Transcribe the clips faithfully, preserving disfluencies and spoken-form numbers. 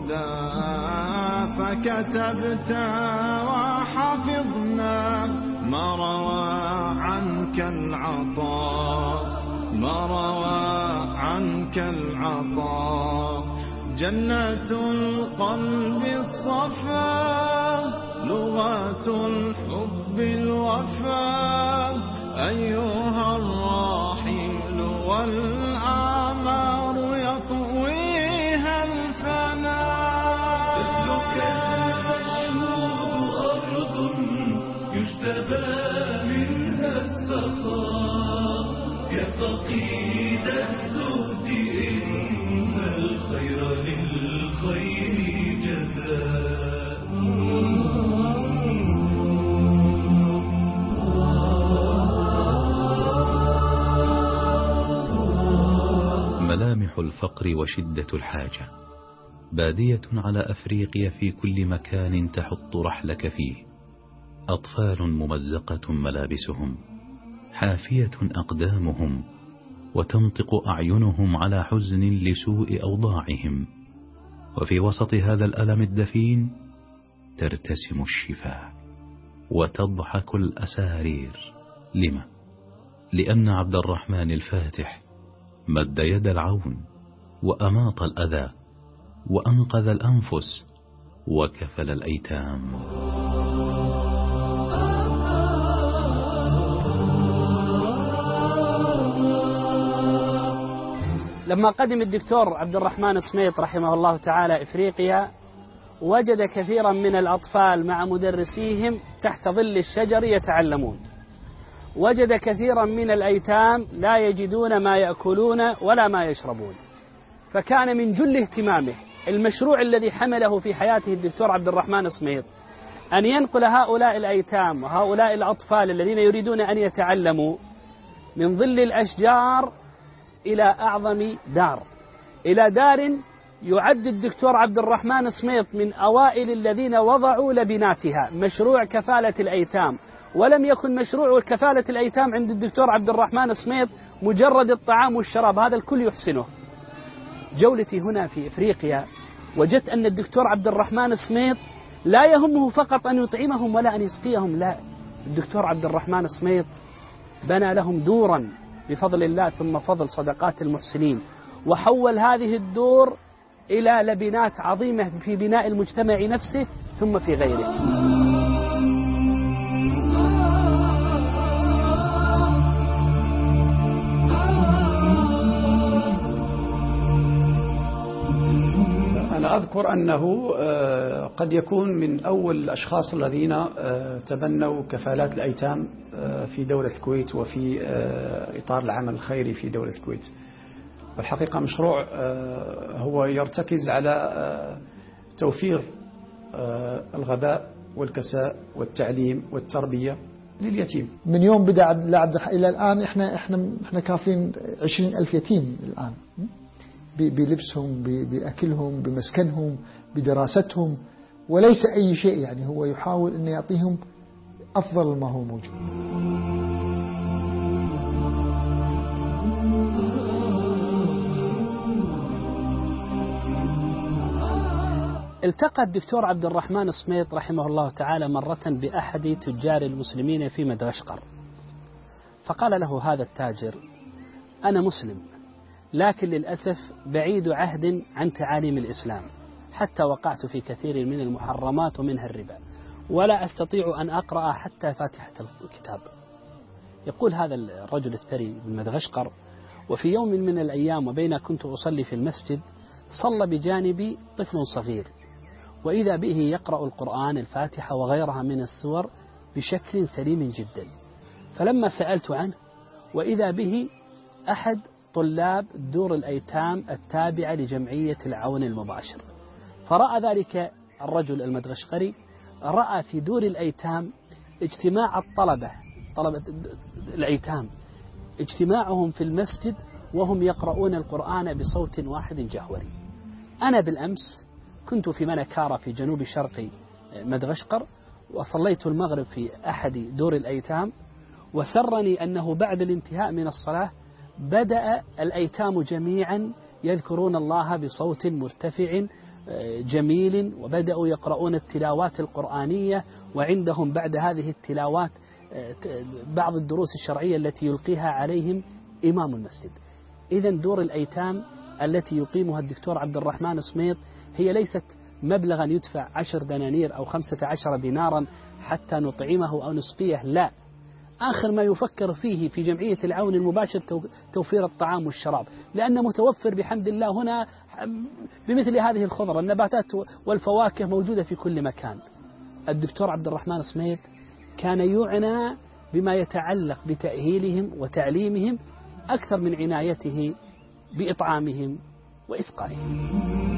العلا فكتبت وحفظنا ما روى عنك العطاء ما روى عنك العطاء. جنة القلب الصفا لغة الحب الوفا أيها الراحل والآمار يطويها الفناء. مثلك المشهود أرض يجتبى منها السخاء يا فقيد الزهد إن الخير للخير جزاء. ملامح الفقر وشدة الحاجة بادية على أفريقيا في كل مكان تحط رحلك فيه. أطفال ممزقة ملابسهم حافية أقدامهم وتنطق أعينهم على حزن لسوء أوضاعهم. وفي وسط هذا الألم الدفين ترتسم الشفاه وتضحك الأسارير. لما؟ لأن عبد الرحمن الفاتح مد يد العون وأماط الأذى وأنقذ الأنفس وكفل الأيتام. لما قدم الدكتور عبد الرحمن سميط رحمه الله تعالى إفريقيا وجد كثيرا من الأطفال مع مدرسيهم تحت ظل الشجر يتعلمون. وجد كثيرا من الأيتام لا يجدون ما يأكلون ولا ما يشربون. فكان من جل اهتمامه المشروع الذي حمله في حياته الدكتور عبد الرحمن سميط أن ينقل هؤلاء الأيتام وهؤلاء الأطفال الذين يريدون أن يتعلموا من ظل الأشجار إلى أعظم دار، إلى دار يعد الدكتور عبد الرحمن سميط من أوائل الذين وضعوا لبناتها مشروع كفالة الأيتام. ولم يكن مشروع كفالة الأيتام عند الدكتور عبد الرحمن سميط مجرد الطعام والشراب، هذا الكل يحسنه. جولتي هنا في إفريقيا وجدت أن الدكتور عبد الرحمن سميط لا يهمه فقط أن يطعمهم ولا أن يسقيهم، لا، الدكتور عبد الرحمن سميط بنى لهم دورا بفضل الله ثم فضل صدقات المحسنين، وحول هذه الدور إلى لبنات عظيمة في بناء المجتمع نفسه ثم في غيره. أنا أذكر أنه قد يكون من أول الأشخاص الذين تبنوا كفالات الأيتام في دولة الكويت وفي إطار العمل الخيري في دولة الكويت. والحقيقة مشروع هو يرتكز على توفير الغذاء والكساء والتعليم والتربية لليتيم. من يوم بدأ لعبد إلى الآن إحنا إحنا إحنا كافين عشرين ألف يتيم الآن، بلبسهم بأكلهم بمسكنهم بدراستهم، وليس أي شيء، يعني هو يحاول أن يعطيهم أفضل ما هو موجود. التقى الدكتور عبد الرحمن سميط رحمه الله تعالى مرة بأحد تجار المسلمين في مدغشقر، فقال له هذا التاجر: أنا مسلم لكن للأسف بعيد عهد عن تعاليم الإسلام، حتى وقعت في كثير من المحرمات ومنها الربا، ولا أستطيع أن أقرأ حتى فاتحة الكتاب. يقول هذا الرجل الثري من مدغشقر: وفي يوم من الأيام وبين كنت أصلي في المسجد صلى بجانبي طفل صغير، وإذا به يقرأ القرآن الفاتحة وغيرها من السور بشكل سليم جدا. فلما سألت عنه وإذا به أحد طلاب دور الأيتام التابعة لجمعية العون المباشر. فرأى ذلك الرجل المدغشقري، رأى في دور الأيتام اجتماع الطلبة طلبة الأيتام اجتماعهم في المسجد وهم يقرؤون القرآن بصوت واحد جهوري. أنا بالأمس كنت في منكارة في جنوب شرق مدغشقر، وصليت المغرب في أحد دور الأيتام، وسرني أنه بعد الانتهاء من الصلاة بدأ الأيتام جميعا يذكرون الله بصوت مرتفع جميل وبدأوا يقرؤون التلاوات القرآنية، وعندهم بعد هذه التلاوات بعض الدروس الشرعية التي يلقيها عليهم إمام المسجد. إذن دور الأيتام التي يقيمها الدكتور عبد الرحمن سميط هي ليست مبلغا يدفع عشر دنانير أو خمسة عشر دينارا حتى نطعمه أو نسقيه، لا، آخر ما يفكر فيه في جمعية العون المباشر توفير الطعام والشراب، لأن متوفر بحمد الله هنا بمثل هذه الخضرة، النباتات والفواكه موجودة في كل مكان. الدكتور عبد الرحمن سميط كان يعنى بما يتعلق بتأهيلهم وتعليمهم أكثر من عنايته بإطعامهم وإسقائهم.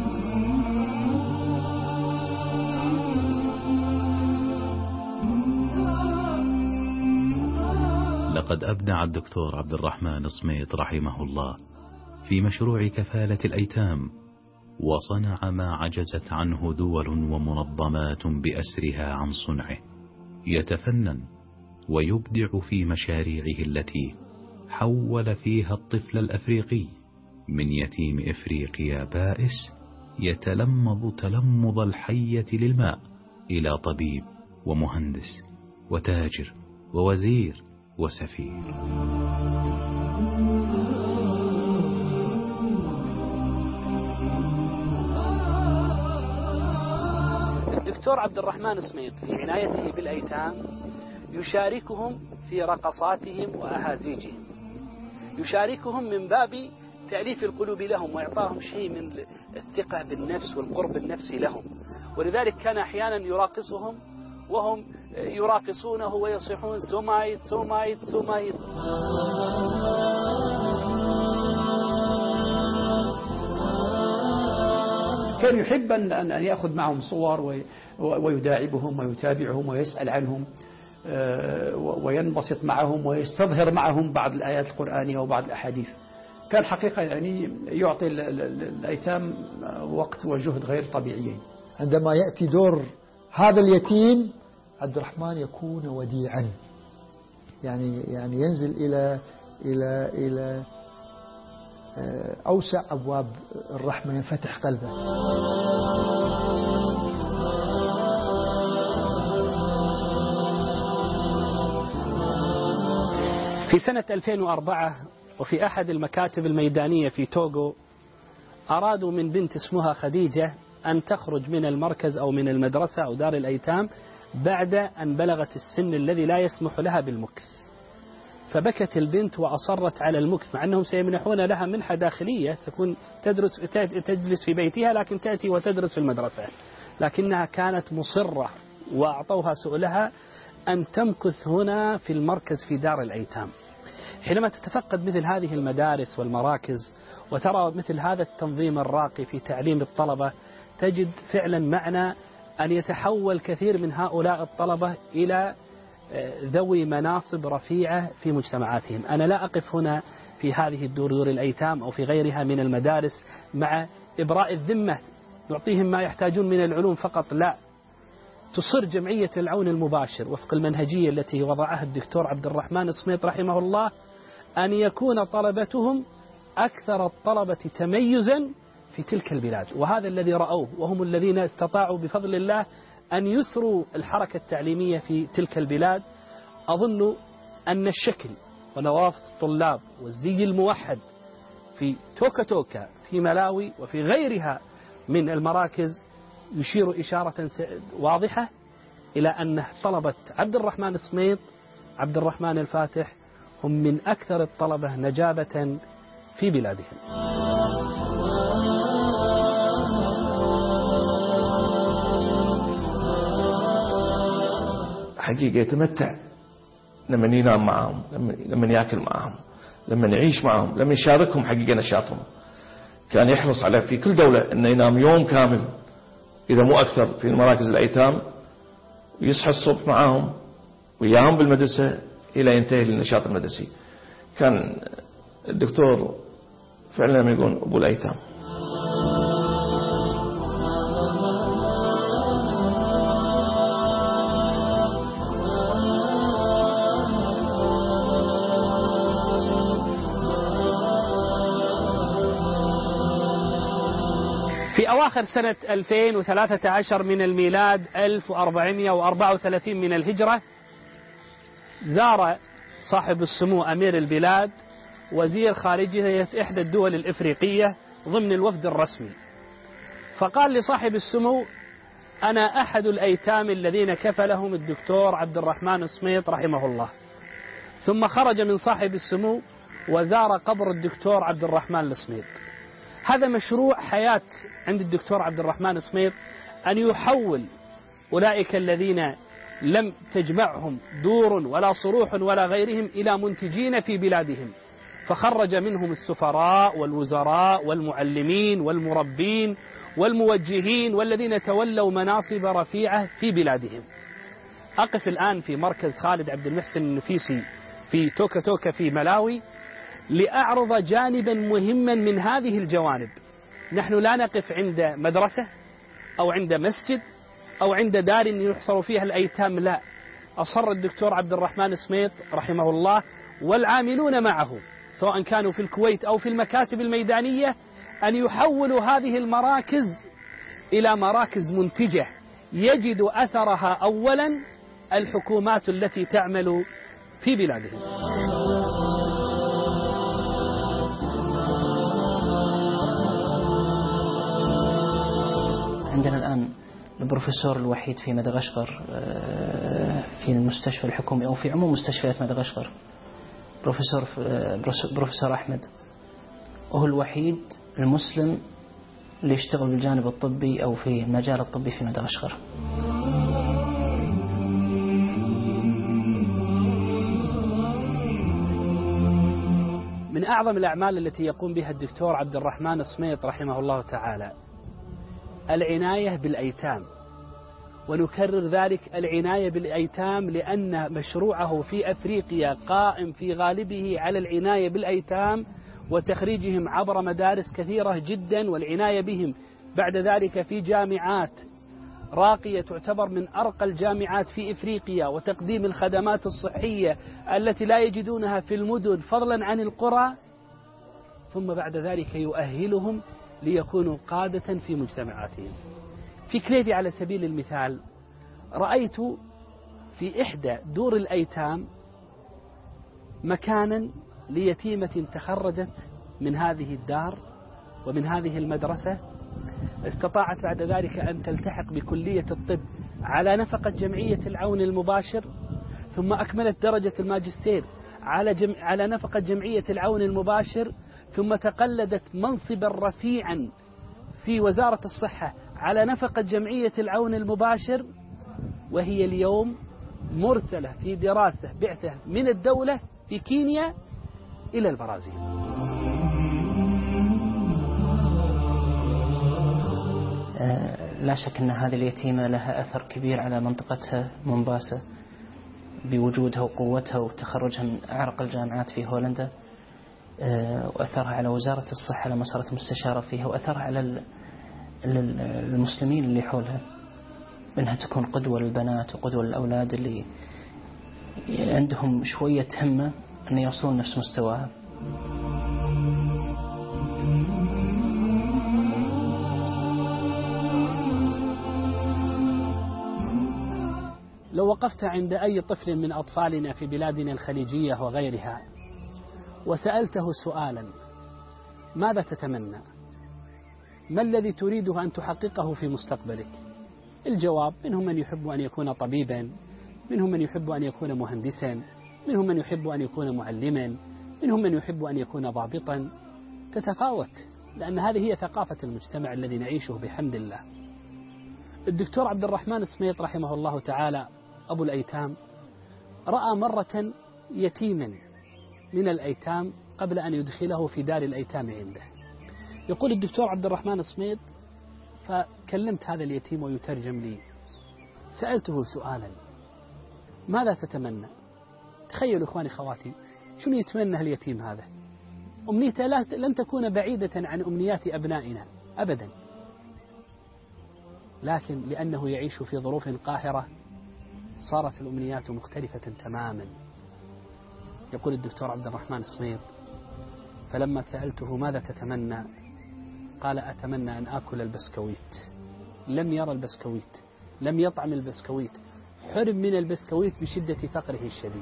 لقد أبدع الدكتور عبد الرحمن سميط رحمه الله في مشروع كفالة الأيتام، وصنع ما عجزت عنه دول ومنظمات بأسرها عن صنعه. يتفنن ويبدع في مشاريعه التي حول فيها الطفل الأفريقي من يتيم إفريقيا بائس يتلمض تلمض الحية للماء إلى طبيب ومهندس وتاجر ووزير وسفير. الدكتور عبد الرحمن سميط في عنايته بالأيتام يشاركهم في رقصاتهم وأهازيجهم، يشاركهم من باب تأليف القلوب لهم وإعطاهم شيء من الثقة بالنفس والقرب النفسي لهم، ولذلك كان أحيانا يراقصهم وهم يراقصونه ويصيحون سومايت سومايت سومايت. كان يحب أن يأخذ معهم صور ويداعبهم ويتابعهم ويسأل عنهم وينبسط معهم ويستظهر معهم بعض الآيات القرآنية وبعض الأحاديث. كان حقيقة يعني يعطي الأيتام وقت وجهد غير طبيعيين. عندما يأتي دور هذا اليتيم عبد الرحمن يكون وديعا، يعني يعني ينزل إلى إلى إلى أوسع أبواب الرحمة، ينفتح قلبه. في سنة ألفين وأربعة وفي أحد المكاتب الميدانية في توغو أرادوا من بنت اسمها خديجة أن تخرج من المركز أو من المدرسة أو دار الأيتام بعد أن بلغت السن الذي لا يسمح لها بالمكث، فبكت البنت وأصرت على المكث مع أنهم سيمنحون لها منحة داخلية تكون تدرس تجلس في بيتها لكن تأتي وتدرس في المدرسة، لكنها كانت مصرة وأعطوها سؤلها أن تمكث هنا في المركز في دار الأيتام. حينما تتفقد مثل هذه المدارس والمراكز وترى مثل هذا التنظيم الراقي في تعليم الطلبة، تجد فعلا معنى أن يتحول كثير من هؤلاء الطلبة إلى ذوي مناصب رفيعة في مجتمعاتهم. أنا لا أقف هنا في هذه الدور دور الأيتام أو في غيرها من المدارس مع إبراء الذمة نعطيهم ما يحتاجون من العلوم فقط، لا، تصر جمعية العون المباشر وفق المنهجية التي وضعها الدكتور عبد الرحمن سميط رحمه الله أن يكون طلبتهم أكثر الطلبة تميزا في تلك البلاد، وهذا الذي رأوه، وهم الذين استطاعوا بفضل الله أن يثروا الحركة التعليمية في تلك البلاد. أظن أن الشكل ونظافة الطلاب والزي الموحد في توكا توكا في ملاوي وفي غيرها من المراكز يشير إشارة واضحة إلى أن طلبة عبد الرحمن سميط عبد الرحمن الفاتح هم من أكثر الطلبة نجابة في بلادهم. حقيقة يتمتع لما ينام معهم، لما يأكل معهم، لما يعيش معهم، لما يشاركهم حقيقة نشاطهم. كان يحرص على في كل دولة أنه ينام يوم كامل إذا مو أكثر في مراكز الأيتام، ويصحى الصبح معهم وياهم بالمدرسة إلى ينتهي النشاط المدرسي. كان الدكتور فعلا لما يقول أبو الأيتام. في أواخر سنة ألفين وثلاثة عشر من الميلاد ألف وأربعمائة وأربعة وثلاثين من الهجرة، زار صاحب السمو أمير البلاد وزير خارجية إحدى الدول الإفريقية ضمن الوفد الرسمي، فقال لصاحب السمو: أنا أحد الأيتام الذين كفلهم الدكتور عبد الرحمن سميط رحمه الله. ثم خرج من صاحب السمو وزار قبر الدكتور عبد الرحمن السميط. هذا مشروع حياة عند الدكتور عبد الرحمن سميط، أن يحول أولئك الذين لم تجمعهم دور ولا صروح ولا غيرهم إلى منتجين في بلادهم، فخرج منهم السفراء والوزراء والمعلمين والمربين والموجهين والذين تولوا مناصب رفيعة في بلادهم. أقف الآن في مركز خالد عبد المحسن النفيسي في توكا توكا في ملاوي لأعرض جانبا مهما من هذه الجوانب. نحن لا نقف عند مدرسة أو عند مسجد أو عند دار يحصر فيها الأيتام، لا، أصر الدكتور عبد الرحمن سميط رحمه الله والعاملون معه سواء كانوا في الكويت أو في المكاتب الميدانية أن يحولوا هذه المراكز إلى مراكز منتجة يجد أثرها أولا الحكومات التي تعمل في بلادهم. عندنا الآن البروفيسور الوحيد في مدغشقر في المستشفى الحكومي أو في عموم مستشفيات مدغشقر، بروفيسور بروفيسور أحمد، وهو الوحيد المسلم اللي يشتغل بالجانب الطبي أو في المجال الطبي في مدغشقر. من أعظم الأعمال التي يقوم بها الدكتور عبد الرحمن سميط رحمه الله تعالى العناية بالأيتام، ونكرر ذلك العناية بالأيتام لأن مشروعه في أفريقيا قائم في غالبه على العناية بالأيتام وتخريجهم عبر مدارس كثيرة جدا والعناية بهم بعد ذلك في جامعات راقية تعتبر من أرقى الجامعات في إفريقيا، وتقديم الخدمات الصحية التي لا يجدونها في المدن فضلا عن القرى، ثم بعد ذلك يؤهلهم ليكونوا قادة في مجتمعاتهم. في كليفي على سبيل المثال رأيت في إحدى دور الأيتام مكانا ليتيمة تخرجت من هذه الدار ومن هذه المدرسة، استطاعت بعد ذلك أن تلتحق بكلية الطب على نفقة جمعية العون المباشر، ثم أكملت درجة الماجستير على, جم... على نفقة جمعية العون المباشر، ثم تقلدت منصبا رفيعا في وزارة الصحة على نفقة جمعية العون المباشر، وهي اليوم مرسلة في دراسة بعثة من الدولة في كينيا إلى البرازيل. لا شك أن هذه اليتيمة لها أثر كبير على منطقتها مومباسا بوجودها وقوتها وتخرجها من أعرق الجامعات في هولندا، وأثرها على وزارة الصحة لما صارت مستشارة فيها، وأثرها على المسلمين اللي حولها، منها تكون قدوة للبنات وقدوة للأولاد اللي عندهم شوية همة أن يوصلون نفس مستواها. لو وقفت عند أي طفل من أطفالنا في بلادنا الخليجية وغيرها وسألته سؤالا: ماذا تتمنى؟ ما الذي تريده أن تحققه في مستقبلك؟ الجواب: منهم من يحب أن يكون طبيبا، منهم من يحب أن يكون مهندسا، منهم من يحب أن يكون معلما، منهم من يحب أن يكون ضابطا. تتفاوت، لأن هذه هي ثقافة المجتمع الذي نعيشه بحمد الله. الدكتور عبد الرحمن سميط رحمه الله تعالى أبو الأيتام رأى مرة يتيما من الأيتام قبل أن يدخله في دار الأيتام عنده. يقول الدكتور عبد الرحمن سميط: فكلمت هذا اليتيم ويترجم لي، سألته سؤالا: ماذا تتمنى؟ تخيلوا إخواني خواتي شنو يتمنى اليتيم هذا؟ أمنيته لن تكون بعيدة عن أمنيات أبنائنا أبدا، لكن لأنه يعيش في ظروف قاهرة صارت الأمنيات مختلفة تماما. يقول الدكتور عبد الرحمن سميط: فلما سألته ماذا تتمنى قال أتمنى أن آكل البسكويت. لم يرى البسكويت، لم يطعم البسكويت، حرم من البسكويت بشدة فقره الشديد.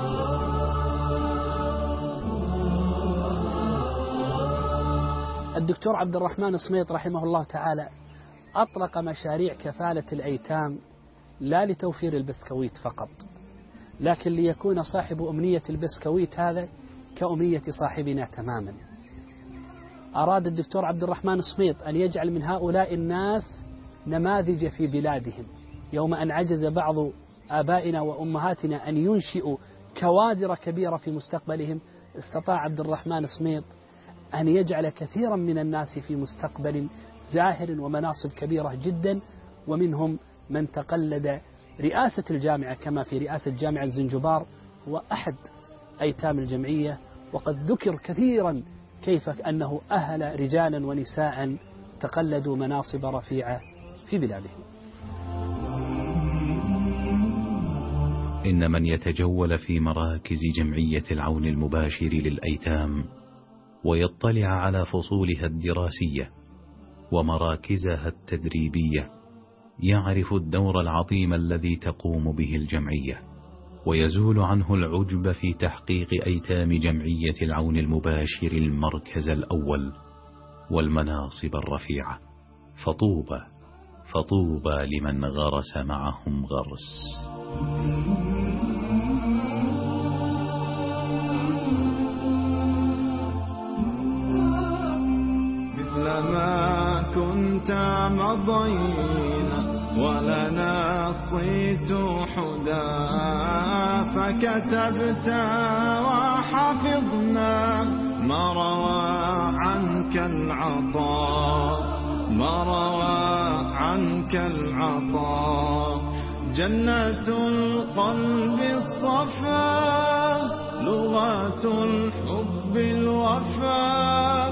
الدكتور عبد الرحمن الصميط رحمه الله تعالى أطلق مشاريع كفالة الأيتام لا لتوفير البسكويت فقط، لكن ليكون صاحب أمنية البسكويت هذا كأمنية صاحبنا تماما. أراد الدكتور عبد الرحمن الصميط أن يجعل من هؤلاء الناس نماذج في بلادهم. يوم أن عجز بعض آبائنا وأمهاتنا أن ينشئوا كوادر كبيرة في مستقبلهم، استطاع عبد الرحمن الصميط أن يجعل كثيرا من الناس في مستقبل زاهر ومناصب كبيرة جدا، ومنهم من تقلد رئاسة الجامعة كما في رئاسة جامعة الزنجبار هو أحد أيتام الجمعية. وقد ذكر كثيرا كيف أنه أهل رجالا ونساء تقلدوا مناصب رفيعة في بلادهم. إن من يتجول في مراكز جمعية العون المباشر للأيتام ويطلع على فصولها الدراسية ومراكزها التدريبية يعرف الدور العظيم الذي تقوم به الجمعية، ويزول عنه العجب في تحقيق أيتام جمعية العون المباشر المركز الأول والمناصب الرفيعة. فطوبى فطوبى لمن غرس معهم غرس. مثلما كنت مضينا ولنا الصيت حدا، فكتبت وحفظنا ما روى عنك العطاء، ما روى عنك العطاء. جنة القلب الصفا، لغة الحب الوفا،